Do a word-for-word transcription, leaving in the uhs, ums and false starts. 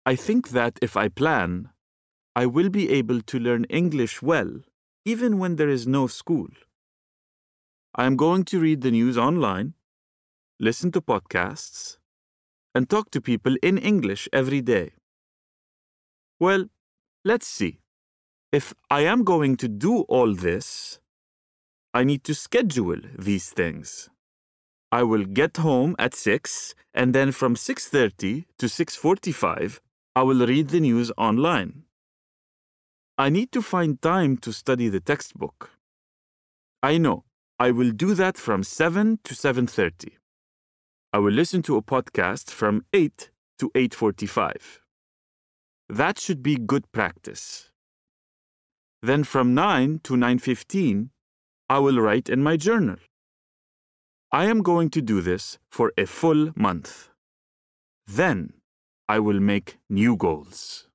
I think that if I plan, I will be able to learn English well, even when there is no school. I am going to read the news online, listen to podcasts, and talk to people in English every day. Well, let's see. If I am going to do all this, I need to schedule these things. I will get home at six, and then from six thirty to six forty-five, I will read the news online. I need to find time to study the textbook. I know, I will do that from seven to seven thirty. I will listen to a podcast from eight to eight forty-five. That should be good practice. Then from nine to nine fifteen, I will write in my journal. I am going to do this for a full month. Then I will make new goals.